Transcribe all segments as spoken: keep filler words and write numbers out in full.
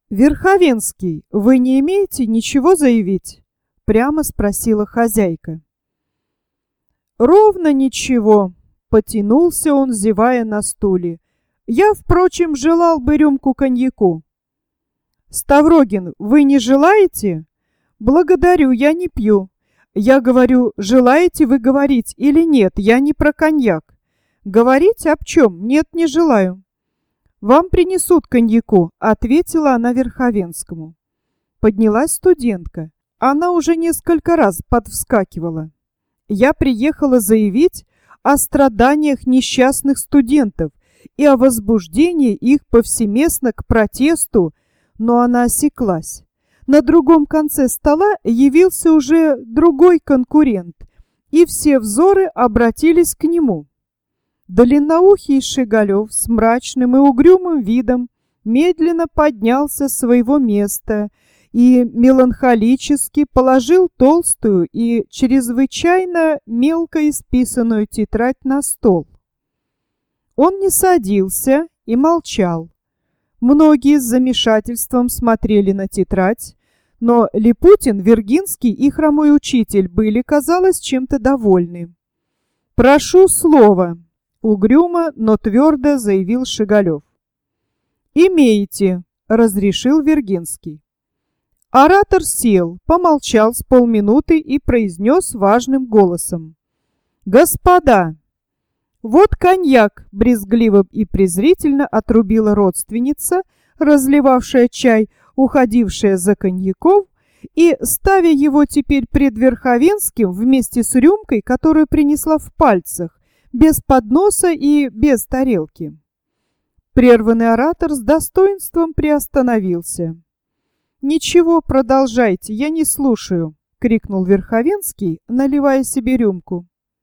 «Верховенский, вы не имеете ничего заявить?» — прямо спросила хозяйка. «Ровно ничего», — потянулся он, зевая на стуле. «Я, впрочем, желал бы рюмку коньяку». «Ставрогин, вы не желаете?» «Благодарю, я не пью». «Я говорю, желаете вы говорить или нет? Я не про коньяк». «Говорить об чем? Нет, не желаю». «Вам принесут коньяку», — ответила она Верховенскому. Поднялась студентка. Она уже несколько раз подвскакивала. «Я приехала заявить о страданиях несчастных студентов и о возбуждении их повсеместно к протесту», но она осеклась. На другом конце стола явился уже другой конкурент, и все взоры обратились к нему. Длинноухий Шигалев с мрачным и угрюмым видом медленно поднялся с своего места и меланхолически положил толстую и чрезвычайно мелко исписанную тетрадь на стол. Он не садился и молчал. Многие с замешательством смотрели на тетрадь, но Липутин, Вергинский и хромой учитель были, казалось, чем-то довольны. «Прошу слова», — угрюмо, но твердо заявил Шигалев. «Имеете», — разрешил Вергинский. Оратор сел, помолчал с полминуты и произнес важным голосом: «Господа!» «Вот коньяк!» — брезгливо и презрительно отрубила родственница, разливавшая чай, уходившая за коньяком, и ставя его теперь пред Верховенским вместе с рюмкой, которую принесла в пальцах, без подноса и без тарелки. Прерванный оратор с достоинством приостановился. «Ничего, продолжайте, я не слушаю!» — крикнул Верховенский, наливая себе рюмку.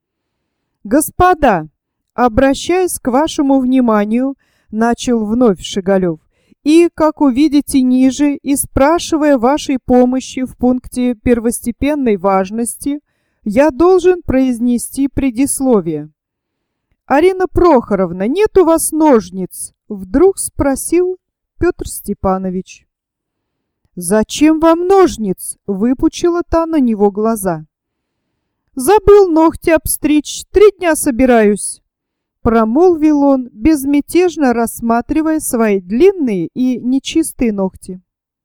«Господа, обращаясь к вашему вниманию, — начал вновь Шигалев, — и, как увидите ниже, и спрашивая вашей помощи в пункте первостепенной важности, я должен произнести предисловие. «Арина Прохоровна, нет у вас ножниц?» — вдруг спросил Петр Степанович. «Зачем вам ножниц?» — выпучила та на него глаза. «Забыл ногти обстричь, три дня собираюсь», — промолвил он, безмятежно рассматривая свои длинные и нечистые ногти.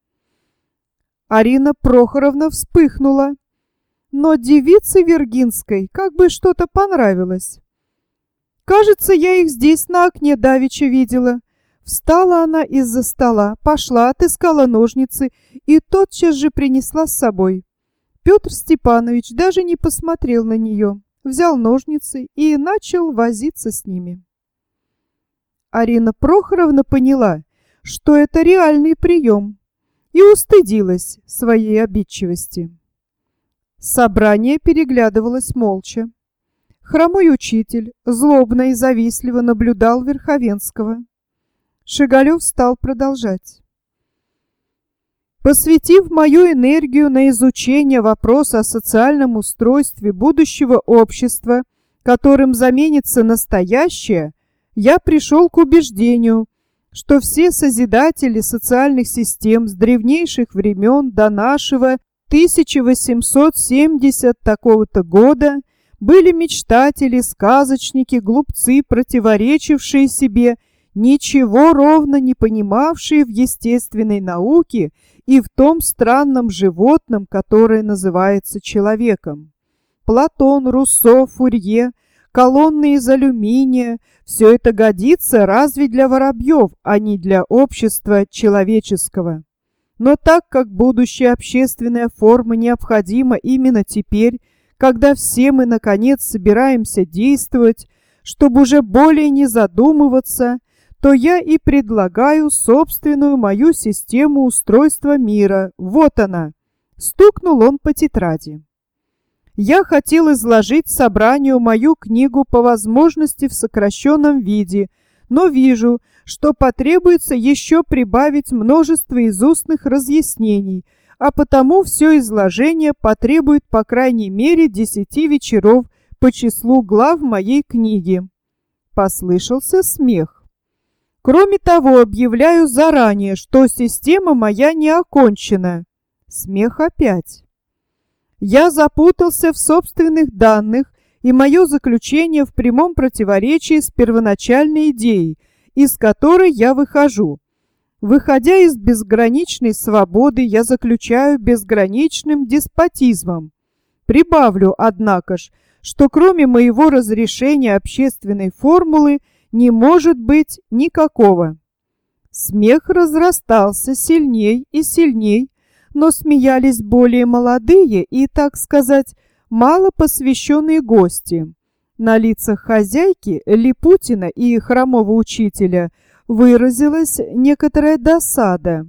Арина Прохоровна вспыхнула, но девице Вергинской как бы что-то понравилось. «Кажется, я их здесь на окне давеча видела». Встала она из-за стола, пошла, отыскала ножницы и тотчас же принесла с собой. Петр Степанович даже не посмотрел на нее, взял ножницы и начал возиться с ними. Арина Прохоровна поняла, что это реальный прием, и устыдилась своей обидчивости. Собрание переглядывалось молча. Хромой учитель злобно и завистливо наблюдал Верховенского. Шигалев стал продолжать. «Посвятив мою энергию на изучение вопроса о социальном устройстве будущего общества, которым заменится настоящее, я пришел к убеждению, что все созидатели социальных систем с древнейших времен до нашего тысяча восемьсот семидесятого такого-то года были мечтатели, сказочники, глупцы, противоречившие себе, ничего ровно не понимавшие в естественной науке и в том странном животном, которое называется человеком. Платон, Руссо, Фурье, колонны из алюминия – все это годится разве для воробьев, а не для общества человеческого. Но так как будущая общественная форма необходима именно теперь, когда все мы, наконец, собираемся действовать, чтобы уже более не задумываться, то я и предлагаю собственную мою систему устройства мира. Вот она!» Стукнул он по тетради. «Я хотел изложить собранию мою книгу по возможности в сокращенном виде, но вижу, что потребуется еще прибавить множество из устных разъяснений, а потому все изложение потребует по крайней мере десяти вечеров по числу глав моей книги». Послышался смех. Кроме того, объявляю заранее, что система моя не окончена. Смех опять. Я запутался в собственных данных, и мое заключение в прямом противоречии с первоначальной идеей, из которой я выхожу. Выходя из безграничной свободы, я заключаю безграничным деспотизмом. Прибавлю, однако ж, что кроме моего разрешения общественной формулы не может быть никакого. Смех разрастался сильней и сильней, но смеялись более молодые и, так сказать, мало посвященные гости. На лицах хозяйки, Липутина и хромого учителя выразилась некоторая досада.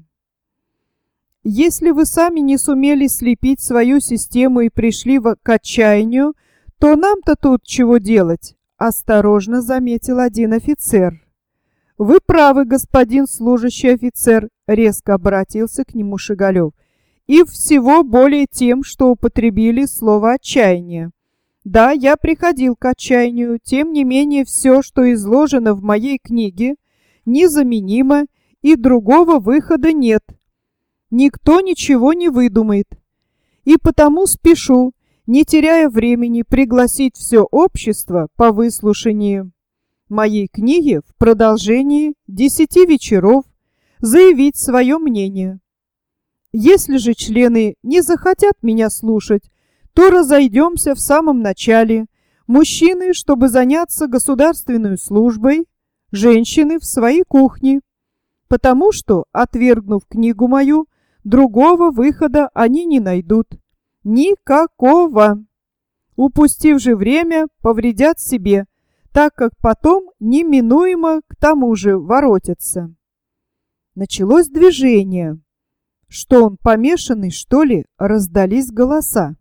«Если вы сами не сумели слепить свою систему и пришли в... к отчаянию, то нам-то тут чего делать?» — осторожно заметил один офицер. «Вы правы, господин служащий офицер», — резко обратился к нему Шигалев. «И всего более тем, что употребили слово «отчаяние». Да, я приходил к отчаянию, тем не менее все, что изложено в моей книге, незаменимо, и другого выхода нет. Никто ничего не выдумает. И потому спешу, не теряя времени, пригласить все общество по выслушании моей книги в продолжении десяти вечеров заявить свое мнение. Если же члены не захотят меня слушать, то разойдемся в самом начале. Мужчины, чтобы заняться государственной службой, женщины в своей кухне. Потому что, отвергнув книгу мою, другого выхода они не найдут. Никакого. Упустив же время, повредят себе, так как потом неминуемо к тому же воротятся. Началось движение. Что он помешанный, что ли, раздались голоса.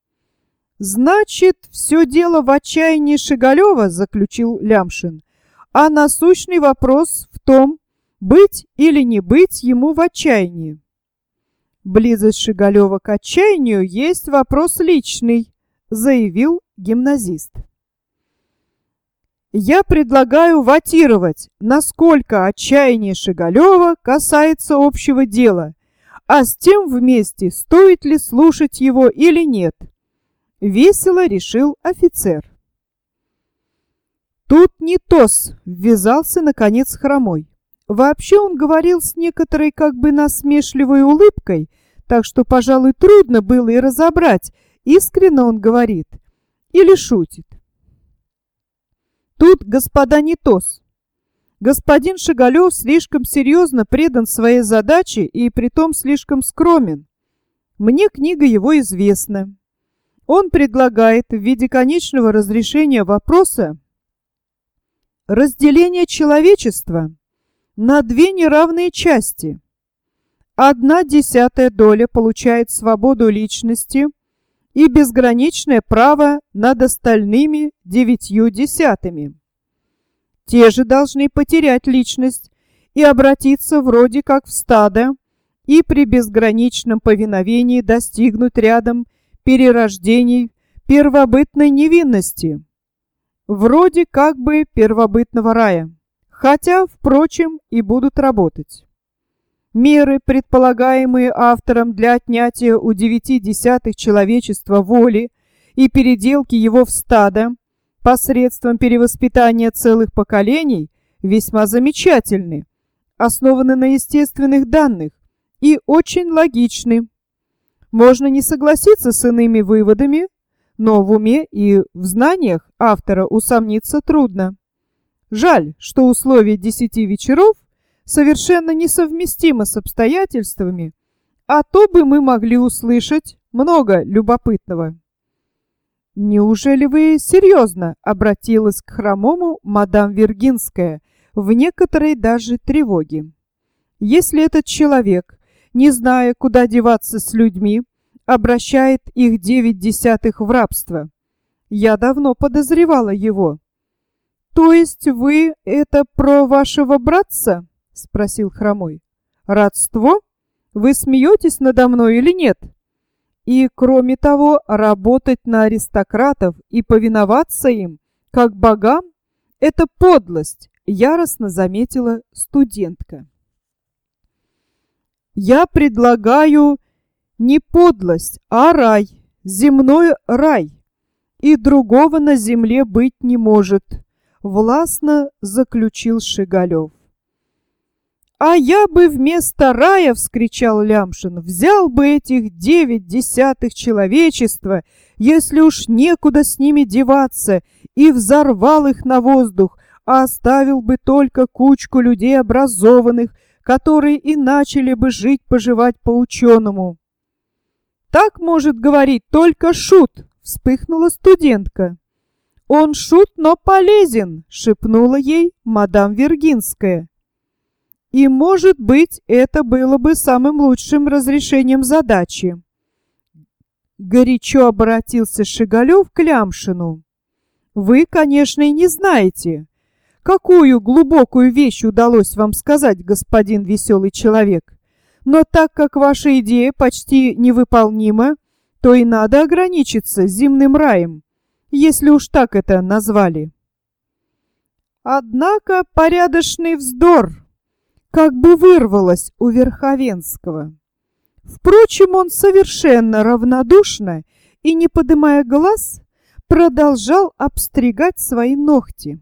«Значит, все дело в отчаянии Шигалева», — заключил Лямшин. «А насущный вопрос в том, быть или не быть ему в отчаянии». «Близость Шигалева к отчаянию есть вопрос личный», — заявил гимназист. «Я предлагаю вотировать, насколько отчаяние Шигалева касается общего дела, а с тем вместе, стоит ли слушать его или нет», — весело решил офицер. Тут не тос, ввязался, наконец, хромой. Вообще он говорил с некоторой как бы насмешливой улыбкой, так что, пожалуй, трудно было и разобрать, искренне он говорит или шутит. Тут, господа, не тос. Господин Шигалев слишком серьезно предан своей задаче и притом слишком скромен. Мне книга его известна. Он предлагает в виде конечного разрешения вопроса разделение человечества на две неравные части. Одна десятая доля получает свободу личности и безграничное право над остальными девятью десятыми. Те же должны потерять личность и обратиться вроде как в стадо и при безграничном повиновении достигнуть рядом перерождений первобытной невинности, вроде как бы первобытного рая, хотя, впрочем, и будут работать. Меры, предполагаемые автором для отнятия у девяти десятых человечества воли и переделки его в стадо посредством перевоспитания целых поколений, весьма замечательны, основаны на естественных данных и очень логичны. Можно не согласиться с иными выводами, но в уме и в знаниях автора усомниться трудно. Жаль, что условие десяти вечеров совершенно несовместимо с обстоятельствами, а то бы мы могли услышать много любопытного. «Неужели вы серьезно?» — обратилась к хромому мадам Виргинская в некоторой даже тревоге. «Если этот человек, не зная, куда деваться с людьми, обращает их девять десятых в рабство, я давно подозревала его». «То есть вы это про вашего братца?» — спросил хромой. «Родство? Вы смеетесь надо мной или нет? И, кроме того, работать на аристократов и повиноваться им, как богам, это подлость, яростно заметила студентка. «Я предлагаю не подлость, а рай, земной рай, и другого на земле быть не может», — властно заключил Шигалев. «А я бы вместо рая, — вскричал Лямшин, — взял бы этих девять десятых человечества, если уж некуда с ними деваться, и взорвал их на воздух, а оставил бы только кучку людей образованных, которые и начали бы жить-поживать по-ученому». «Так может говорить только шут», — вспыхнула студентка. «Он шут, но полезен», — шепнула ей мадам Виргинская. «И, может быть, это было бы самым лучшим разрешением задачи». Горячо обратился Шигалев к Лямшину. «Вы, конечно, и не знаете, какую глубокую вещь удалось вам сказать, господин веселый человек. Но так как ваша идея почти невыполнима, то и надо ограничиться земным раем, если уж так это назвали». Однако порядочный вздор как бы вырвалось у Верховенского. Впрочем, он совершенно равнодушно и, не поднимая глаз, продолжал обстригать свои ногти.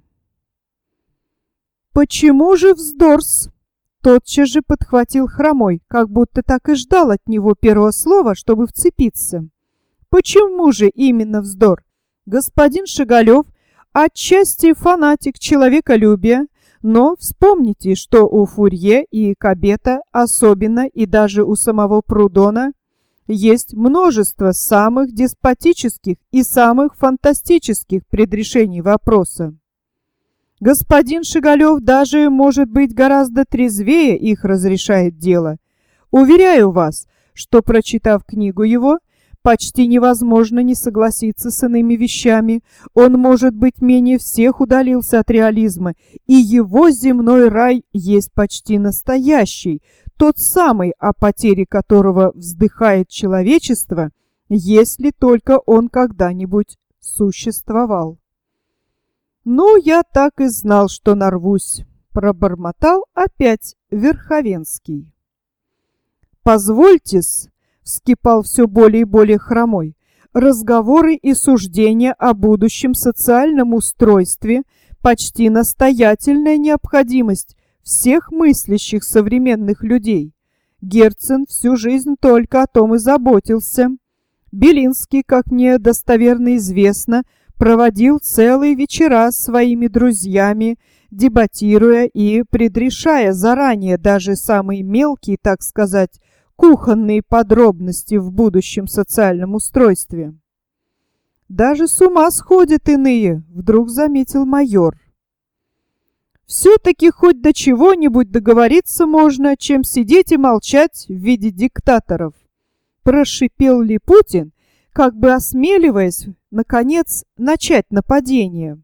«Почему же вздор-с?» Тотчас же подхватил Хромой, как будто так и ждал от него первого слова, чтобы вцепиться. «Почему же именно вздор? Господин Шигалев отчасти фанатик человеколюбия, но вспомните, что у Фурье и Кабета, особенно и даже у самого Прудона, есть множество самых деспотических и самых фантастических предрешений вопроса. Господин Шигалев даже, может быть, гораздо трезвее их разрешает дело. Уверяю вас, что, прочитав книгу его, почти невозможно не согласиться с иными вещами. Он, может быть, менее всех удалился от реализма, и его земной рай есть почти настоящий, тот самый, о потере которого вздыхает человечество, если только он когда-нибудь существовал. «Ну, я так и знал, что нарвусь», — пробормотал опять Верховенский. «Позвольте-с», — вскипал все более и более Хромой, «разговоры и суждения о будущем социальном устройстве почти настоятельная необходимость всех мыслящих современных людей. Герцен всю жизнь только о том и заботился. Белинский, как мне достоверно известно, проводил целые вечера с своими друзьями, дебатируя и предрешая заранее даже самые мелкие, так сказать, кухонные подробности в будущем социальном устройстве. «Даже с ума сходят иные», — вдруг заметил майор. «Все-таки хоть до чего-нибудь договориться можно, чем сидеть и молчать в виде диктаторов», — прошипел Липутин, как бы осмеливаясь, наконец, начать нападение.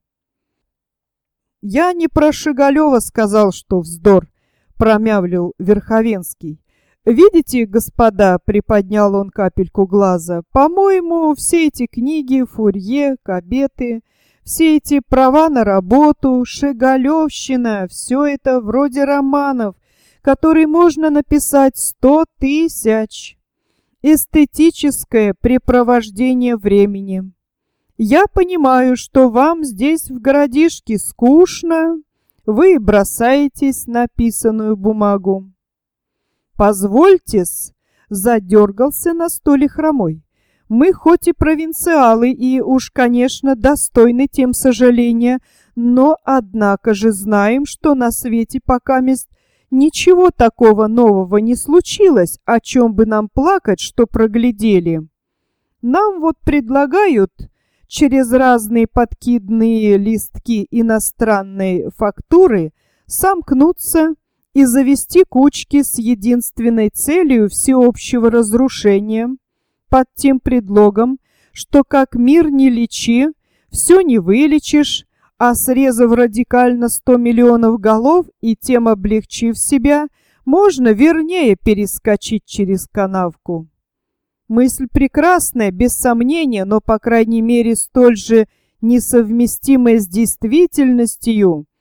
«Я не про Шигалева сказал, что вздор», — промямлил Верховенский. «Видите, господа, — приподнял он капельку глаза, — по-моему, все эти книги, Фурье, Кабеты, все эти права на работу, Шигалевщина, все это вроде романов, которые можно написать сто тысяч. Эстетическое препровождение времени. Я понимаю, что вам здесь в городишке скучно, вы бросаетесь на писаную бумагу». «Позвольте-с», — задергался на стуле Хромой. «Мы хоть и провинциалы и уж, конечно, достойны тем сожаления, но, однако же, знаем, что на свете покамест ничего такого нового не случилось, о чем бы нам плакать, что проглядели. Нам вот предлагают через разные подкидные листки иностранной фактуры сомкнуться и завести кучки с единственной целью всеобщего разрушения, под тем предлогом, что как мир не лечи, все не вылечишь, а срезав радикально сто миллионов голов и тем облегчив себя, можно вернее перескочить через канавку. Мысль прекрасная, без сомнения, но, по крайней мере, столь же несовместимая с действительностью,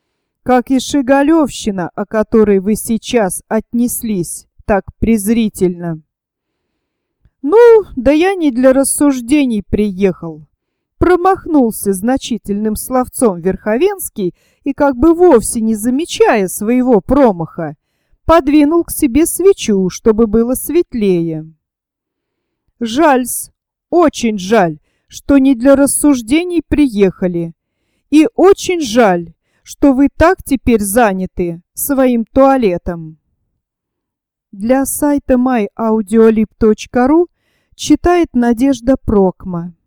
как и шигалевщина, о которой вы сейчас отнеслись так презрительно. Ну, да я не для рассуждений приехал. Промахнулся значительным словцом Верховенский и, как бы вовсе не замечая своего промаха, подвинул к себе свечу, чтобы было светлее. Жаль-с, очень жаль, что не для рассуждений приехали. И очень жаль, что вы так теперь заняты своим туалетом. Для сайта май аудиолиб точка ру читает Надежда Прокма.